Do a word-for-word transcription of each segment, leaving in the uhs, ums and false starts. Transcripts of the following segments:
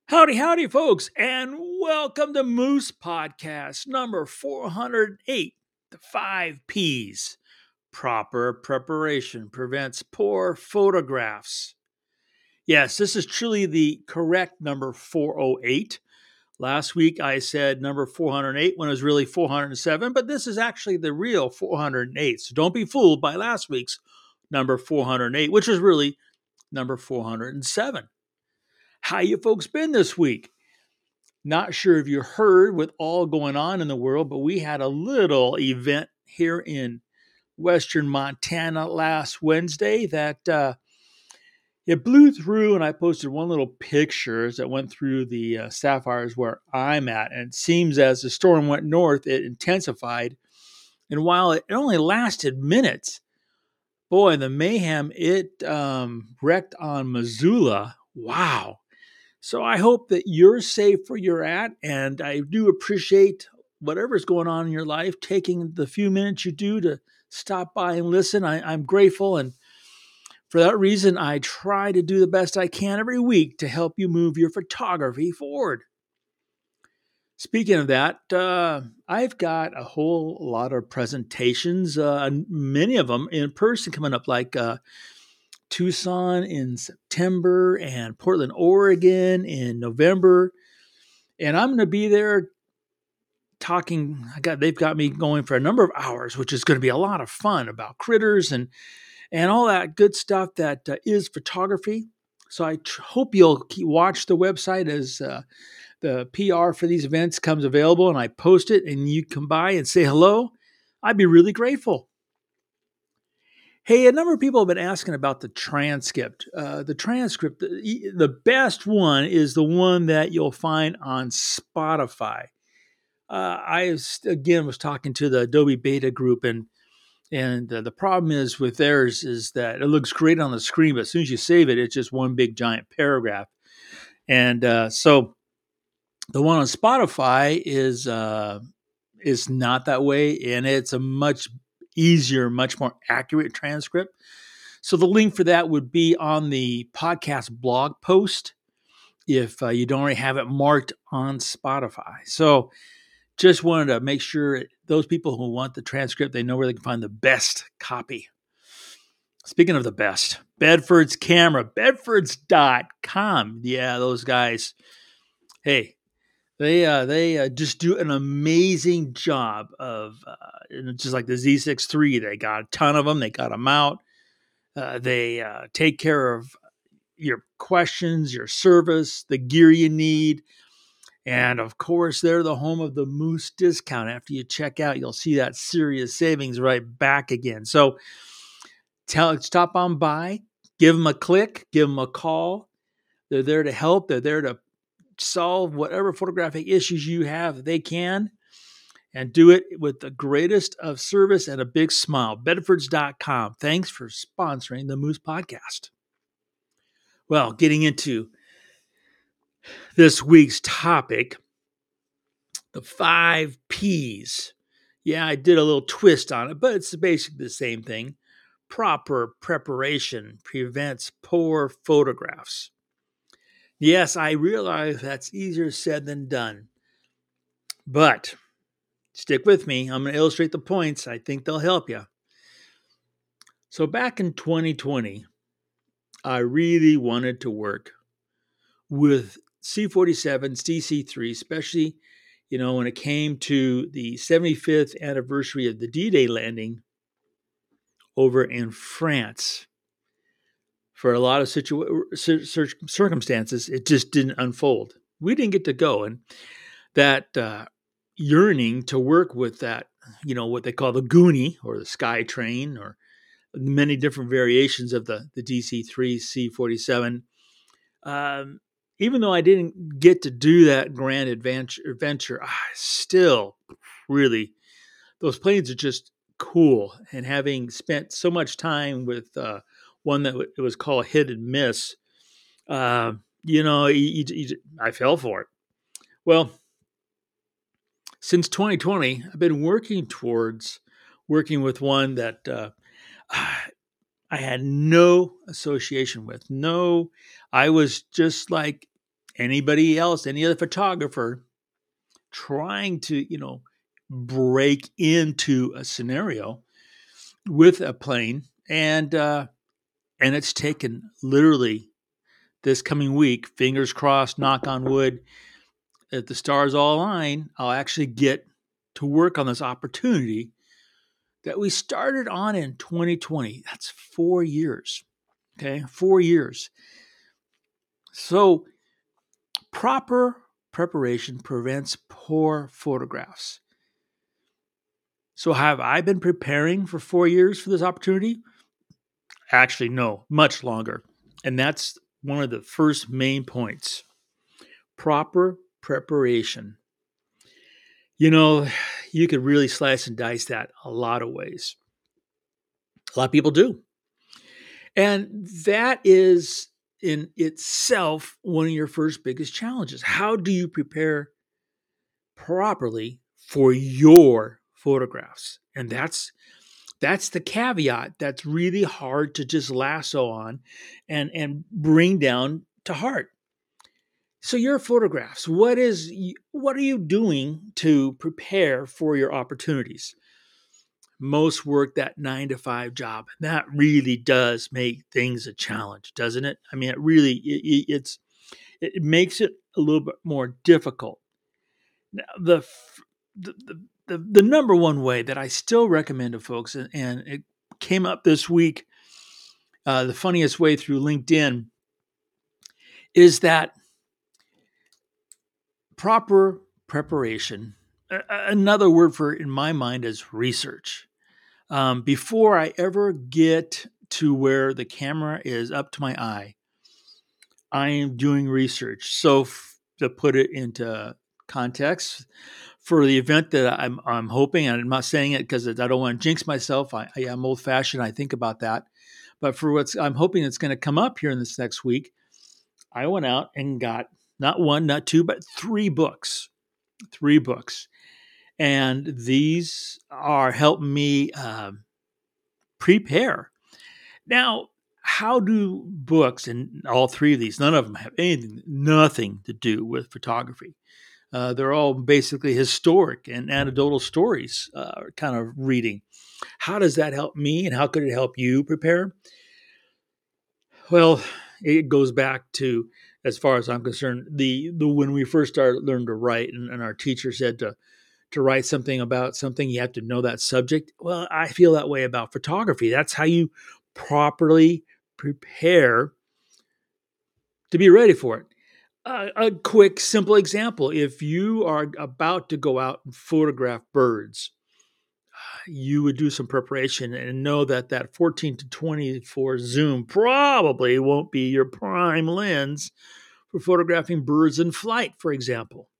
Howdy, howdy, folks, and welcome to Moose Podcast number four hundred eight, the five P's. Proper preparation prevents poor photographs. Yes, this is truly the correct number four oh eight. Last week I said number four hundred eight when it was really four hundred seven, but this is actually the real four hundred eight. So don't be fooled by last week's number four hundred eight, which was really number four hundred seven. How you folks been this week? Not sure if you heard with all going on in the world, but we had a little event here in Western Montana last Wednesday that uh, it blew through, and I posted one little picture that went through the uh, sapphires where I'm at. And it seems as the storm went north, it intensified. And while it only lasted minutes, boy, the mayhem, it um, wrecked on Missoula. Wow. So I hope that you're safe where you're at, and I do appreciate whatever's going on in your life, taking the few minutes you do to stop by and listen. I, I'm grateful, and for that reason, I try to do the best I can every week to help you move your photography forward. Speaking of that, uh, I've got a whole lot of presentations, uh, many of them in person coming up, like uh, Tucson in September and Portland, Oregon in November. And I'm going to be there talking. I got, they've got me going for a number of hours, which is going to be a lot of fun about critters and, and all that good stuff that uh, is photography. So I tr- hope you'll keep, watch the website as uh, the P R for these events comes available and I post it and you come by and say hello. I'd be really grateful. Hey, a number of people have been asking about the transcript. Uh, the transcript, the, the best one is the one that you'll find on Spotify. Uh, I, again, was talking to the Adobe Beta group, and and uh, the problem is with theirs is that it looks great on the screen, but as soon as you save it, it's just one big giant paragraph. And uh, so the one on Spotify is uh, is not that way, and it's a much easier, much more accurate transcript. So the link for that would be on the podcast blog post if uh, you don't already have it marked on Spotify. So just wanted to make sure those people who want the transcript, they know where they can find the best copy. Speaking of the best, Bedford's Camera, bedfords dot com. Yeah, those guys. Hey, they uh, they uh, just do an amazing job of uh, just like the Z six three. They got a ton of them. They got them out. Uh, they uh, take care of your questions, your service, the gear you need. And of course, they're the home of the Moose discount. After you check out, you'll see that serious savings right back again. So tell, stop on by, give them a click, give them a call. They're there to help. They're there to solve whatever photographic issues you have. They can, and do it with the greatest of service and a big smile. bedfords dot com. Thanks for sponsoring the Moose Podcast. Well, getting into this week's topic, the five P's. Yeah, I did a little twist on it, but it's basically the same thing. Proper preparation prevents poor photographs. Yes, I realize that's easier said than done, but stick with me. I'm going to illustrate the points. I think they'll help you. So back in twenty twenty, I really wanted to work with C forty-sevens, D C three, especially, you know, when it came to the seventy-fifth anniversary of the D-Day landing over in France. For a lot of situ- circumstances, it just didn't unfold. We didn't get to go. And that uh, yearning to work with that, you know, what they call the Goonie or the Sky Train or many different variations of the, the D C three C forty-seven. Um, even though I didn't get to do that grand adventure, adventure I still really, those planes are just cool. And having spent so much time with uh, one that w- it was called Hit and Miss, uh, you know, you, you, you, I fell for it. Well, since twenty twenty, I've been working towards working with one that uh, I had no association with. No, I was just like anybody else, any other photographer trying to, you know, break into a scenario with a plane. And, uh, and it's taken literally this coming week, fingers crossed, knock on wood, if the stars all align, I'll actually get to work on this opportunity that we started on in twenty twenty. That's four years. Okay, four years. So proper preparation prevents poor photographs. So have I been preparing for four years for this opportunity? Actually, no, much longer. And that's one of the first main points. Proper preparation. You know, you could really slice and dice that a lot of ways. A lot of people do. And that is in itself one of your first biggest challenges. How do you prepare properly for your photographs? And that's that's the caveat that's really hard to just lasso on and and bring down to heart. So your photographs, what is what are you doing to prepare for your opportunities? Most work that nine to five job. That really does make things a challenge, doesn't it? I mean, it really it, it's it makes it a little bit more difficult. Now, the the, the the the number one way that I still recommend to folks, and, and it came up this week, uh, the funniest way through LinkedIn, is that proper preparation. A- Another word for it in my mind is research. Um, before I ever get to where the camera is up to my eye, I am doing research. So f- to put it into context, for the event that I'm, I'm hoping, and I'm not saying it because I don't want to jinx myself. I, I am old fashioned. I think about that. But for what's I'm hoping it's going to come up here in this next week, I went out and got not one, not two, but three books. Three books. And these are helping me um, prepare. Now, how do books, and all three of these, none of them have anything, nothing to do with photography. Uh, they're all basically historic and anecdotal stories, uh, kind of reading. How does that help me, and how could it help you prepare? Well, it goes back to, as far as I'm concerned, the the when we first started learning to write, and, and our teacher said to to write something about something, you have to know that subject. Well, I feel that way about photography. That's how you properly prepare to be ready for it. Uh, a quick, simple example. If you are about to go out and photograph birds, you would do some preparation and know that that fourteen to twenty-four zoom probably won't be your prime lens for photographing birds in flight, for example.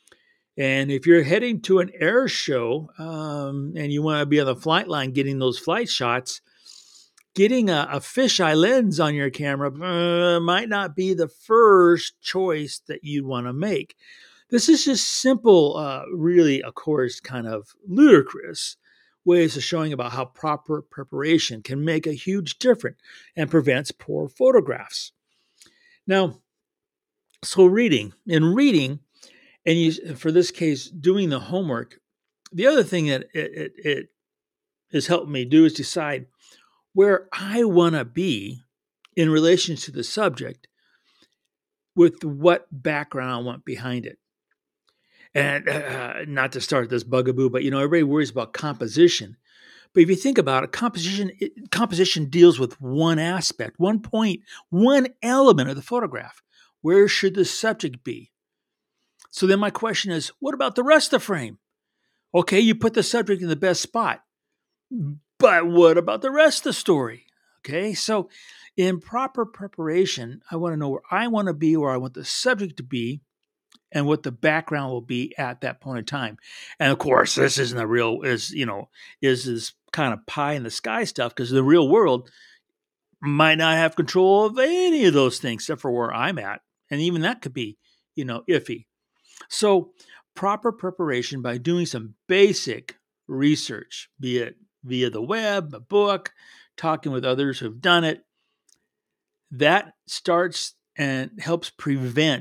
And if you're heading to an air show um, and you want to be on the flight line getting those flight shots, getting a, a fisheye lens on your camera uh, might not be the first choice that you want to make. This is just simple, uh, really, of course, kind of ludicrous ways of showing about how proper preparation can make a huge difference and prevents poor photographs. Now, so reading, in reading, and you, for this case, doing the homework, the other thing that it, it, it has helped me do is decide where I want to be in relation to the subject with what background I want behind it. And uh, not to start this bugaboo, but you know, everybody worries about composition. But if you think about it, composition it, composition deals with one aspect, one point, one element of the photograph. Where should the subject be? So then my question is, what about the rest of the frame? Okay, you put the subject in the best spot, but what about the rest of the story? Okay, so in proper preparation, I want to know where I want to be, where I want the subject to be, and what the background will be at that point in time. And of course, this isn't a real is you know is this kind of pie in the sky stuff, because the real world might not have control of any of those things except for where I'm at, and even that could be you know iffy. So proper preparation by doing some basic research, be it via the web, a book, talking with others who've done it, that starts and helps prevent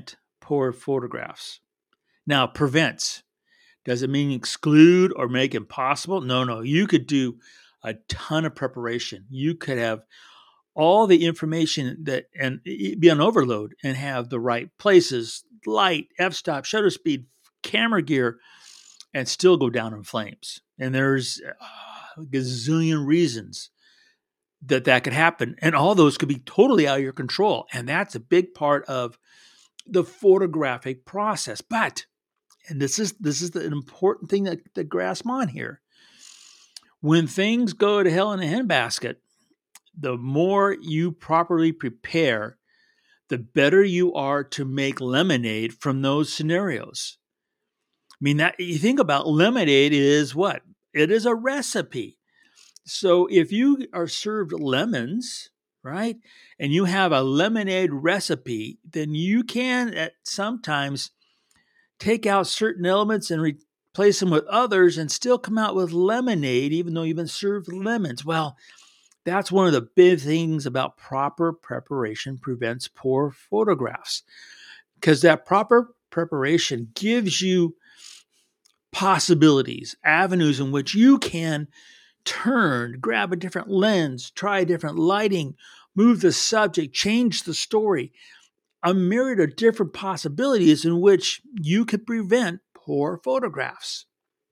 poor photographs. Now, prevents. Does it mean exclude or make impossible? No, no. You could do a ton of preparation. You could have all the information that and be on overload and have the right places, light, f-stop, shutter speed, camera gear, and still go down in flames. And there's a gazillion reasons that that could happen. And all those could be totally out of your control. And that's a big part of the photographic process. But, and this is this is the important thing that, that grasp on here. When things go to hell in a handbasket, the more you properly prepare, the better you are to make lemonade from those scenarios. I mean, that you think about lemonade is what? It is a recipe. So if you are served lemons, right, and you have a lemonade recipe, then you can at sometimes take out certain elements and replace them with others and still come out with lemonade, even though you've been served lemons. Well, that's one of the big things about proper preparation prevents poor photographs, because that proper preparation gives you possibilities, avenues in which you can turn, grab a different lens, try a different lighting, move the subject, change the story. A myriad of different possibilities in which you could prevent poor photographs.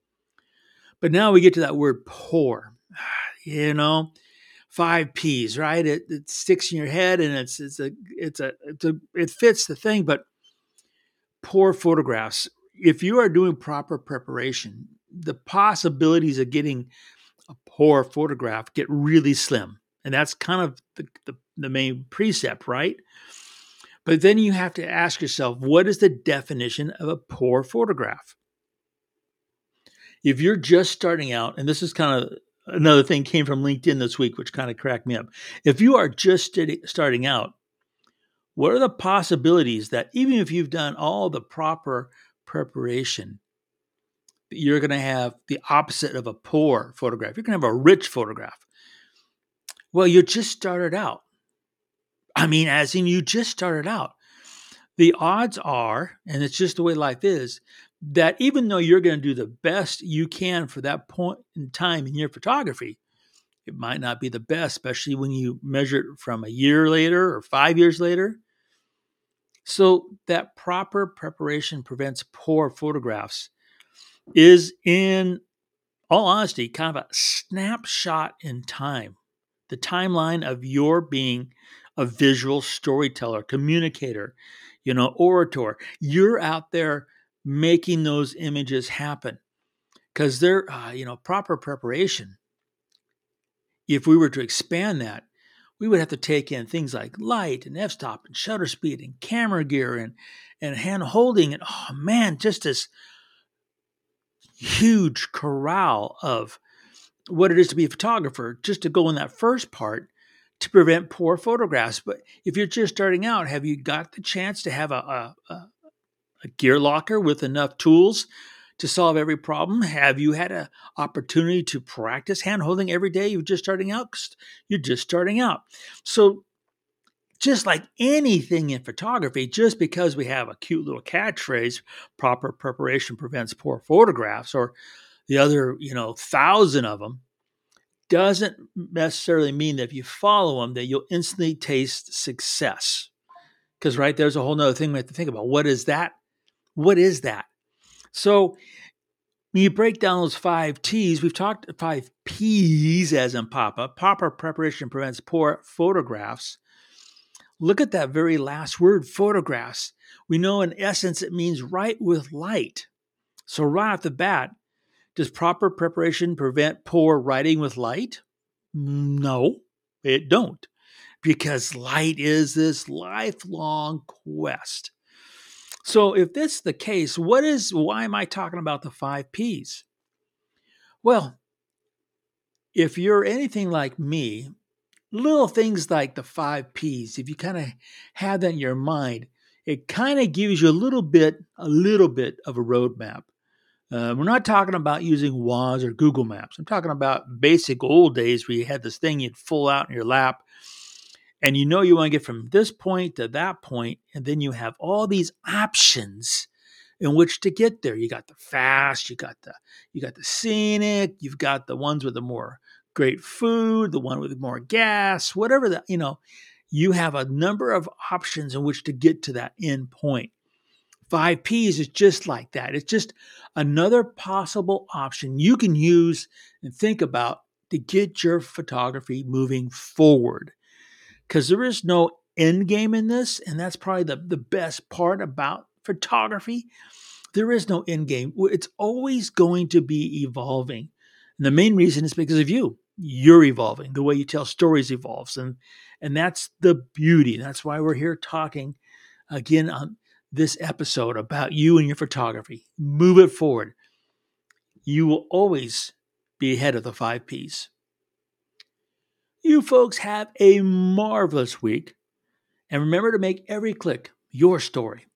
But now we get to that word poor. You know, five P's, right? It, it sticks in your head, and it's it's a it's a it's a it fits the thing. But poor photographs. If you are doing proper preparation, the possibilities of getting a poor photograph get really slim, and that's kind of the, the, the main precept, right? But then you have to ask yourself, what is the definition of a poor photograph? If you're just starting out, and this is kind of another thing came from LinkedIn this week, which kind of cracked me up. If you are just starting out, what are the possibilities that even if you've done all the proper preparation, you're going to have the opposite of a poor photograph? You're going to have a rich photograph. Well, you just started out. I mean, as in you just started out. The odds are, and it's just the way life is, that even though you're going to do the best you can for that point in time in your photography, it might not be the best, especially when you measure it from a year later or five years later. So that proper preparation prevents poor photographs is, in all honesty, kind of a snapshot in time. The timeline of your being a visual storyteller, communicator, you know, orator. You're out there making those images happen because they're, uh, you know, proper preparation. If we were to expand that, we would have to take in things like light and f-stop and shutter speed and camera gear and, and hand holding. And oh man, just this huge corral of what it is to be a photographer, just to go in that first part to prevent poor photographs. But if you're just starting out, have you got the chance to have a, a, a gear locker with enough tools to solve every problem? Have you had an opportunity to practice hand holding every day? You're just starting out. You're just starting out. So just like anything in photography, just because we have a cute little catchphrase, proper preparation prevents poor photographs, or the other, you know, thousand of them, doesn't necessarily mean that if you follow them that you'll instantly taste success. Because, right, there's a whole nother thing we have to think about. What is that? What is that? So when you break down those five T's, we've talked five P's as in Papa. Proper preparation prevents poor photographs. Look at that very last word, photographs. We know in essence it means write with light. So right off the bat, does proper preparation prevent poor writing with light? No, it don't. Because light is this lifelong quest. So if this is the case, what is, why am I talking about the five P's? Well, if you're anything like me, little things like the five P's, if you kind of have that in your mind, it kind of gives you a little bit, a little bit of a roadmap. Uh, we're not talking about using Woz or Google Maps. I'm talking about basic old days where you had this thing you'd pull out in your lap And you know you want to get from this point to that point, and then you have all these options in which to get there. You got the fast, you got the you got the scenic, you've got the ones with the more great food, the one with more gas, whatever that, you know, you have a number of options in which to get to that end point. Five P's is just like that. It's just another possible option you can use and think about to get your photography moving forward. Because there is no end game in this, and that's probably the, the best part about photography. There is no end game. It's always going to be evolving. And the main reason is because of you. You're evolving. The way you tell stories evolves. And, and that's the beauty. That's why we're here talking again on this episode about you and your photography. Move it forward. You will always be ahead of the five P's. You folks have a marvelous week. And remember to make every click your story.